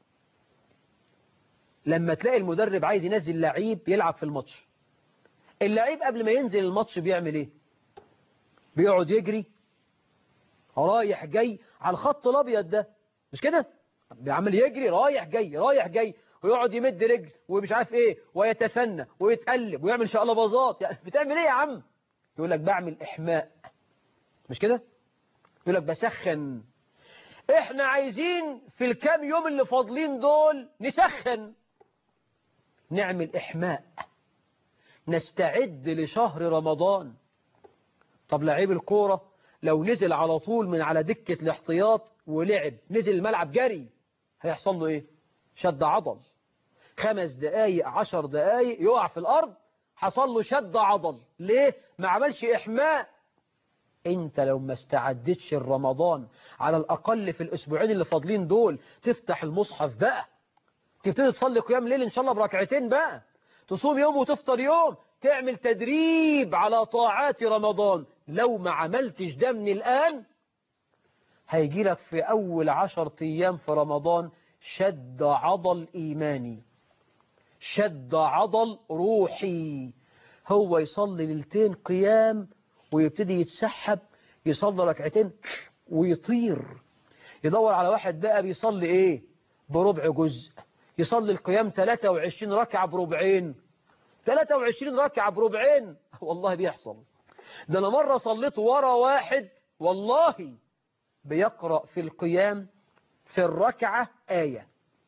لما تلاقي المدرب عايز ينزل لعيب يلعب في الماتش، اللعيب قبل ما ينزل الماتش بيعمل ايه؟ بيقعد يجري رايح جاي على الخط الابيض ده، مش كده؟ بيعمل يجري رايح جاي رايح جاي، ويقعد يمد رجل ومش عارف ايه ويتثنى ويتقلب ويعمل شقلباظات. يعني بتعمل ايه يا عم؟ يقول لك بعمل احماء، مش كده؟ يقول لك بسخن. احنا عايزين في الكام يوم اللي فاضلين دول نسخن، نعمل إحماء، نستعد لشهر رمضان. طب لعيب الكورة لو نزل على طول من على دكة الاحتياط ولعب، نزل الملعب جري، هيحصل له ايه؟ شد عضل. 5 دقايق 10 دقايق يقع في الأرض، حصل له شد عضل. ليه؟ ما عملش إحماء. انت لو ما استعدتش رمضان على الأقل في الأسبوعين اللي فاضلين دول، تفتح المصحف بقى، تبتدي تصلي قيام ليل إن شاء الله بركعتين بقى، تصوم يوم وتفطر يوم، تعمل تدريب على طاعات رمضان. لو ما عملتش ده من الآن هيجي لك في أول 10 أيام في رمضان شد عضل إيماني، شد عضل روحي. هو يصلي ليلتين قيام ويبتدي يتسحب، يصلي ركعتين ويطير، يدور على واحد بقى بيصلي ايه؟ بربع جزء، يصلي القيام 23 ركعة بربعين، 23 ركعة بربعين. والله بيحصل ده. أنا مرة صليت ورا واحد والله بيقرأ في القيام في الركعة آية،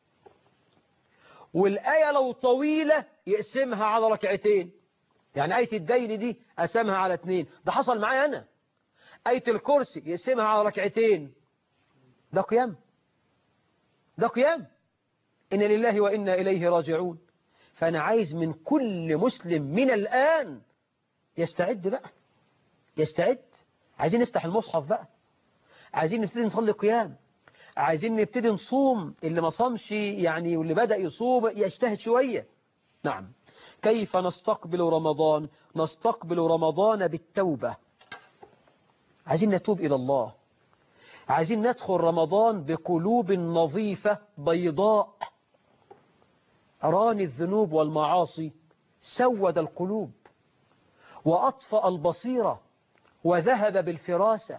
والآية لو طويلة يقسمها على ركعتين. يعني آية الدين دي أقسمها على 2، ده حصل معايا أنا. آية الكرسي يقسمها على ركعتين. ده قيام، ده قيام. إن لله وإنا إليه راجعون. فأنا عايز من كل مسلم من الآن يستعد بقى، يستعد. عايزين نفتح المصحف بقى، عايزين نبتدي نصلي قيام، عايزين نبتدي نصوم. اللي ما صامش يعني واللي بدأ يصوم يجتهد شوية. نعم. كيف نستقبل رمضان؟ نستقبل رمضان بالتوبة. عايزين نتوب إلى الله، عايزين ندخل رمضان بقلوب نظيفة بيضاء. راني الذنوب والمعاصي سود القلوب وأطفأ البصيرة وذهب بالفراسة.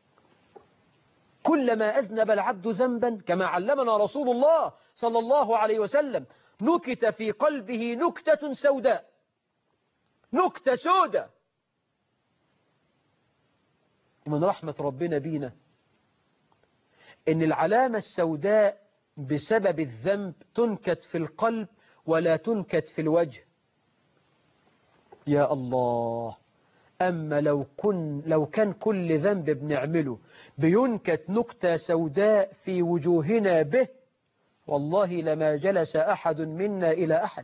كلما أذنب العبد ذنبا كما علمنا رسول الله صلى الله عليه وسلم نكت في قلبه نكتة سوداء، نكتة سوداء. ومن رحمة ربنا بينا إن العلامة السوداء بسبب الذنب تنكت في القلب ولا تنكت في الوجه. يا الله، أما لو كان كل ذنب بنعمله بينكت نكتة سوداء في وجوهنا به، والله لما جلس أحد منا إلى أحد.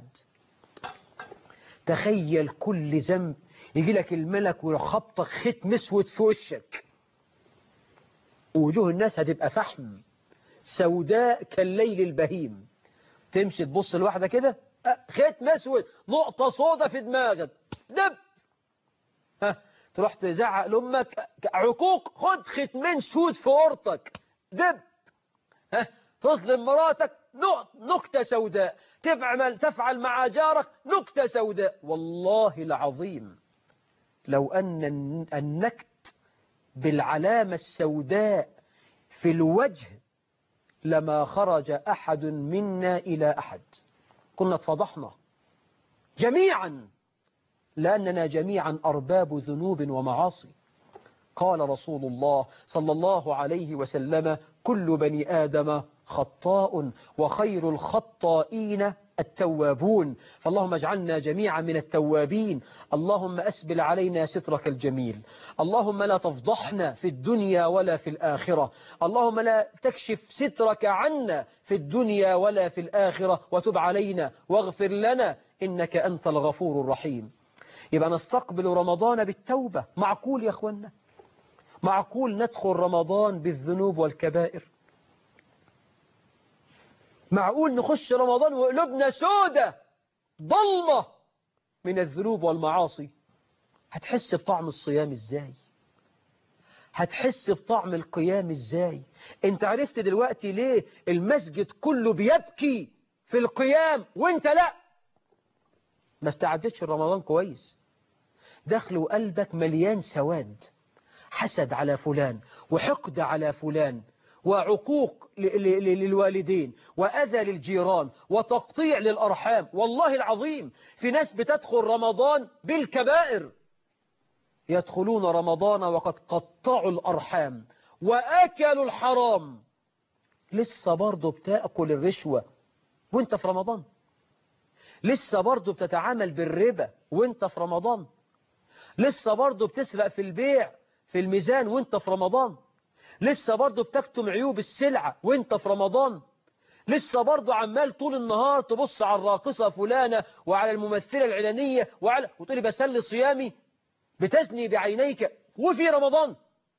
تخيل كل ذنب يجي لك الملك ويخبطك ختم اسود في وشك، ووجوه الناس هتبقى فحم سوداء كالليل البهيم. تمشي تبص لواحدة كده ختم اسود، نقطة سودة في دماغك، دب. تروح تزعق لأمك عقوق، خد ختمين سود في ورطك، دب. تظلم مراتك، نكتة سوداء. تفعل مع جارك نكتة سوداء. والله العظيم لو أن النكت بالعلامة السوداء في الوجه لما خرج أحد منا إلى أحد، كنا اتفضحنا جميعا. لأننا جميعا أرباب ذنوب ومعاصي. قال رسول الله صلى الله عليه وسلم: كل بني آدم خطاء وخير الخطائين التوابون. فاللهم اجعلنا جميعا من التوابين. اللهم أسبل علينا سترك الجميل. اللهم لا تفضحنا في الدنيا ولا في الآخرة. اللهم لا تكشف سترك عنا في الدنيا ولا في الآخرة، وتب علينا واغفر لنا إنك أنت الغفور الرحيم. يبقى نستقبل رمضان بالتوبة. معقول يا أخوانا؟ معقول ندخل رمضان بالذنوب والكبائر؟ معقول نخش رمضان وقلوبنا سودة ضلمة من الذنوب والمعاصي؟ هتحس بطعم الصيام ازاي؟ هتحس بطعم القيام ازاي؟ انت عرفت دلوقتي ليه المسجد كله بيبكي في القيام وانت لا؟ ما استعدتش رمضان كويس. داخل وقلبك مليان سواد، حسد على فلان وحقد على فلان وعقوق للوالدين وأذى للجيران وتقطيع للأرحام. والله العظيم في ناس بتدخل رمضان بالكبائر، يدخلون رمضان وقد قطعوا الأرحام وأكلوا الحرام. لسه برضه بتأكل الرشوة وانت في رمضان. لسه برضه بتتعامل بالربا وانت في رمضان. لسه برضه بتسرق في البيع في الميزان وانت في رمضان. لسه برضه بتكتم عيوب السلعة وانت في رمضان. لسه برضه عمال طول النهار تبص على الراقصة فلانة وعلى الممثلة العلانية وتقولي بسلي صيامي، بتزني بعينيك وفي رمضان.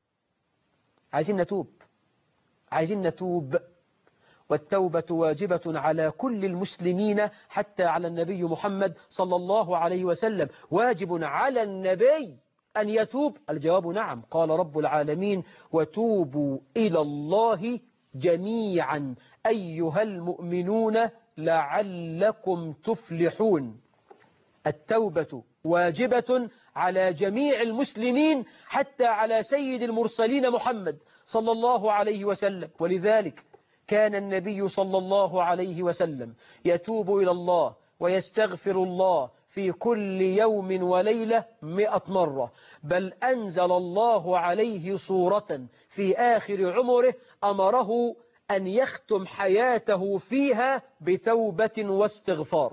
عايزين نتوب، عايزين نتوب. والتوبة واجبة على كل المسلمين حتى على النبي محمد صلى الله عليه وسلم. واجب على النبي أن يتوب. الجواب نعم. قال رب العالمين: وتوبوا إلى الله جميعا أيها المؤمنون لعلكم تفلحون. التوبة واجبة على جميع المسلمين حتى على سيد المرسلين محمد صلى الله عليه وسلم. ولذلك كان النبي صلى الله عليه وسلم يتوب إلى الله ويستغفر الله في كل يوم وليلة 100 مرة. بل أنزل الله عليه سورة في آخر عمره أمره أن يختم حياته فيها بتوبة واستغفار.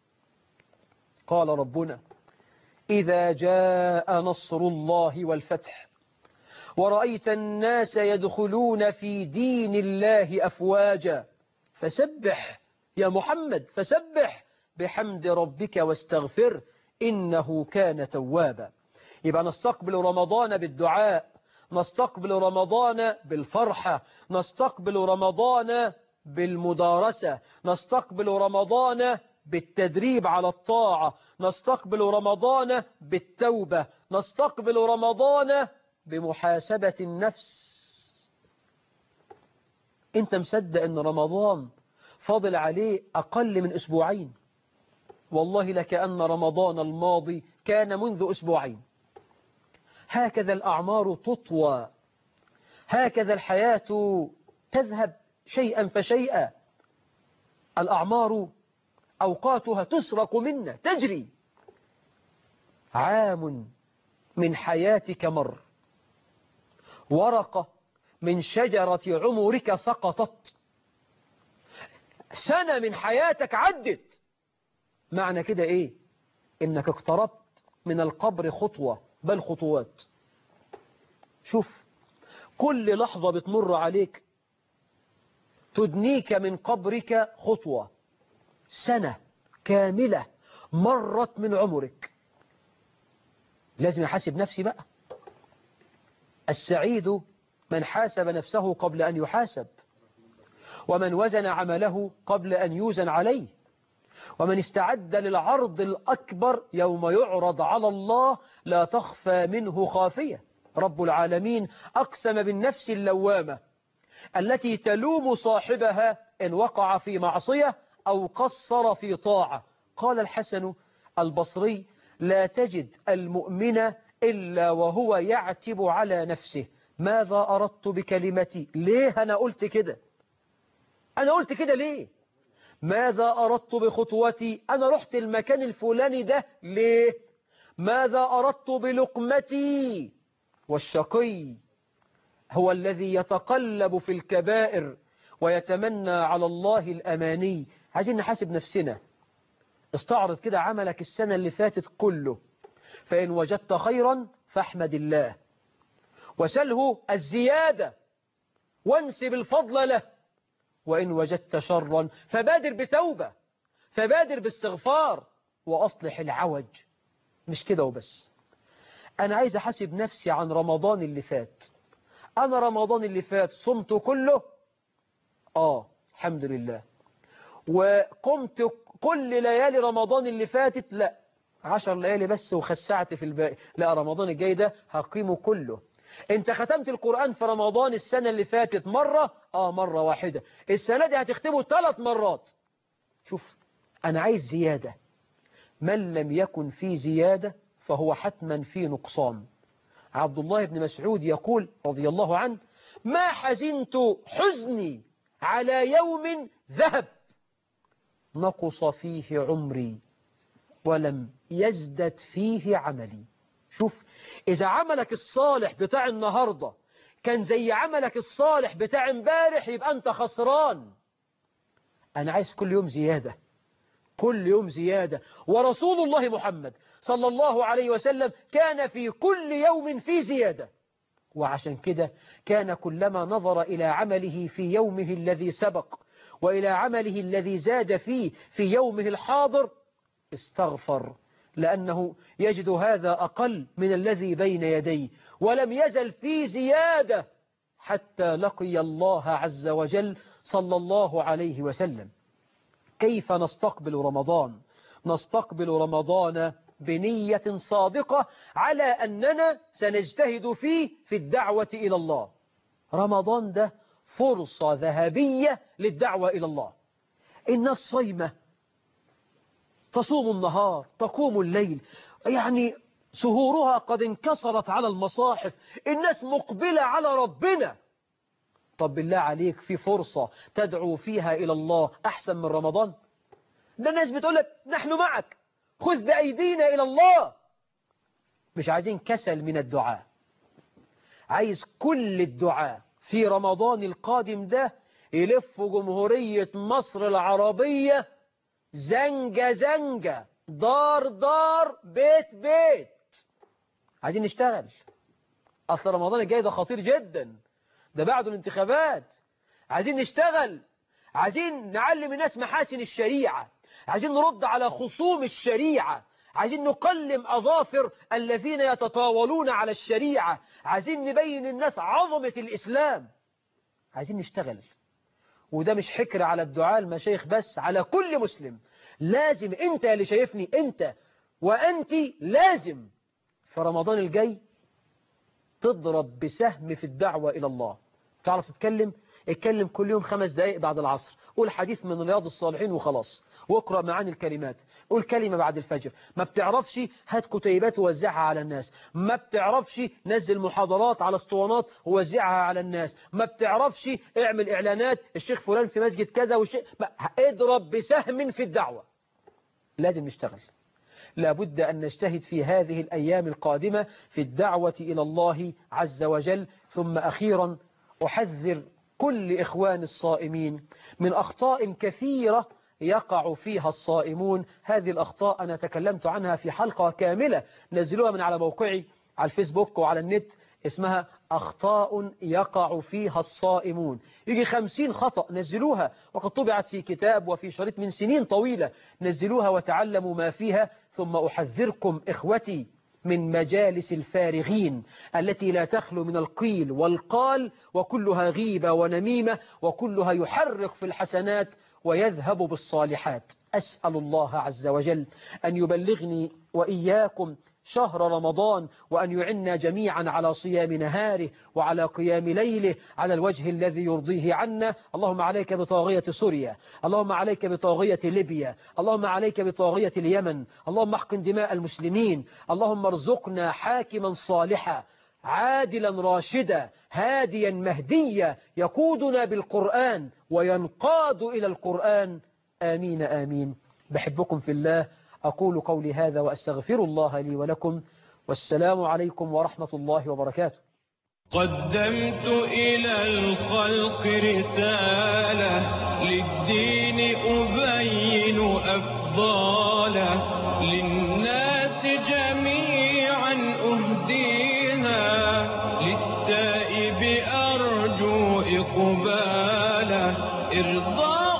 قال ربنا: إذا جاء نصر الله والفتح ورأيت الناس يدخلون في دين الله أفواجا فسبح يا محمد، فسبح بحمد ربك واستغفر إنه كان توابا. يبقى نستقبل رمضان بالدعاء، نستقبل رمضان بالفرحة، نستقبل رمضان بالمدارسة، نستقبل رمضان بالتدريب على الطاعة، نستقبل رمضان بالتوبة، نستقبل رمضان بمحاسبة النفس. انت مصدق ان رمضان فاضل عليه أقل من أسبوعين؟ والله لكأن رمضان الماضي كان منذ أسبوعين. هكذا الأعمار تطوى، هكذا الحياة تذهب شيئا فشيئا. الأعمار أوقاتها تسرق منا، تجري. عام من حياتك مر، ورقة من شجرة عمرك سقطت، سنة من حياتك عدت. معنى كده إيه؟ إنك اقتربت من القبر خطوة بل خطوات. شوف، كل لحظة بتمر عليك تدنيك من قبرك خطوة. سنة كاملة مرت من عمرك. لازم يحاسب نفسي بقى. السعيد من حاسب نفسه قبل أن يحاسب، ومن وزن عمله قبل أن يوزن عليه، ومن استعد للعرض الأكبر يوم يعرض على الله لا تخفى منه خافية. رب العالمين أقسم بالنفس اللوامة التي تلوم صاحبها إن وقع في معصية أو قصر في طاعة. قال الحسن البصري: لا تجد المؤمن إلا وهو يعتب على نفسه. ماذا أردت بكلمتي؟ ليه أنا قلت كده؟ أنا قلت كده ليه؟ ماذا أردت بخطوتي؟ أنا رحت المكان الفلاني ده ليه؟ ماذا أردت بلقمتي؟ والشقي هو الذي يتقلب في الكبائر ويتمنى على الله الأماني. عايزين نحاسب نفسنا. استعرض كده عملك السنة اللي فاتت كله، فإن وجدت خيرا فاحمد الله وسله الزيادة وانسب الفضل له، وإن وجدت شرا فبادر بتوبة، فبادر باستغفار وأصلح العوج. مش كده وبس، أنا عايز أحاسب نفسي عن رمضان اللي فات. أنا رمضان اللي فات صمت كله؟ الحمد لله. وقمت كل ليالي رمضان اللي فاتت؟ لا، 10 ليالي بس وخسعت في الباقي. لا، رمضان الجاي ده هقيمه كله. انت ختمت القرآن في رمضان السنة اللي فاتت مرة؟ مرة واحدة. السنة دي هتختمه 3 مرات. شوف، أنا عايز زيادة. من لم يكن في زيادة فهو حتما في نقصان. عبد الله بن مسعود يقول رضي الله عنه: ما حزنت حزني على يوم ذهب نقص فيه عمري ولم يزدد فيه عملي. شوف، إذا عملك الصالح بتاع النهاردة كان زي عملك الصالح بتاع امبارح يبقى أنت خسران. أنا عايز كل يوم زيادة، كل يوم زيادة. ورسول الله محمد صلى الله عليه وسلم كان في كل يوم في زيادة. وعشان كده كان كلما نظر إلى عمله في يومه الذي سبق وإلى عمله الذي زاد فيه في يومه الحاضر استغفر، لأنه يجد هذا أقل من الذي بين يديه، ولم يزل في زيادة حتى لقي الله عز وجل صلى الله عليه وسلم. كيف نستقبل رمضان؟ نستقبل رمضان بنية صادقة على أننا سنجتهد فيه في الدعوة إلى الله. رمضان ده فرصة ذهبية للدعوة إلى الله. الناس صيمة، تصوم النهار، تقوم الليل، يعني سهورها قد انكسرت على المصاحف، الناس مقبلة على ربنا. طب بالله عليك، في فرصة تدعو فيها إلى الله أحسن من رمضان؟ ده الناس بتقولك نحن معك، خذ بأيدينا إلى الله. مش عايزين كسل من الدعاء، عايز كل الدعاء في رمضان القادم ده يلفوا جمهورية مصر العربية زنجة زنجة، دار دار، بيت بيت. عايزين نشتغل، أصل رمضان الجاي ده خطير جدا، ده بعد الانتخابات. عايزين نشتغل، عايزين نعلم الناس محاسن الشريعة، عايزين نرد على خصوم الشريعة، عايزين نقلم أظافر الذين يتطاولون على الشريعة، عايزين نبين الناس عظمة الإسلام. عايزين نشتغل. وده مش حكر على الدعاء المشايخ بس، على كل مسلم. لازم انت اللي شايفني، انت وانت لازم في رمضان الجاي تضرب بسهم في الدعوة إلى الله. تعرف تتكلم؟ اتكلم كل يوم 5 دقائق بعد العصر، قول حديث من رياض الصالحين وخلاص، واقرأ معاني الكلمات، قول كلمة بعد الفجر. ما بتعرفش هات كتيبات ووزعها على الناس، ما بتعرفش نزل محاضرات على اسطوانات ووزعها على الناس، ما بتعرفش اعمل إعلانات الشيخ فلان في مسجد كذا اضرب بسهم في الدعوة. لازم نشتغل، لابد أن نجتهد في هذه الأيام القادمة في الدعوة إلى الله عز وجل. ثم أخيرا أحذر كل إخوان الصائمين من أخطاء كثيرة يقع فيها الصائمون. هذه الأخطاء أنا تكلمت عنها في حلقة كاملة نزلوها من على موقعي على الفيسبوك وعلى النت، اسمها أخطاء يقع فيها الصائمون. يجي 50 خطأ نزلوها، وقد طبعت في كتاب وفي شريط من سنين طويلة. نزلوها وتعلموا ما فيها. ثم أحذركم إخوتي من مجالس الفارغين التي لا تخلو من القيل والقال، وكلها غيبة ونميمة، وكلها يحرق في الحسنات ويذهب بالصالحات. أسأل الله عز وجل أن يبلغني وإياكم شهر رمضان، وأن يعنا جميعا على صيام نهاره وعلى قيام ليله على الوجه الذي يرضيه عنا. اللهم عليك بطاغية سوريا، اللهم عليك بطاغية ليبيا، اللهم عليك بطاغية اليمن، اللهم احقن دماء المسلمين، اللهم ارزقنا حاكما صالحا عادلا راشدا هاديا مهديا يقودنا بالقرآن وينقاد إلى القرآن. آمين آمين. بحبكم في الله، أقول قولي هذا وأستغفر الله لي ولكم، والسلام عليكم ورحمة الله وبركاته. قدمت إلى الخلق رسالة للدين أبين أفضاله، للناس جميعا أهديها، للتائب أرجو إقباله، إرضاء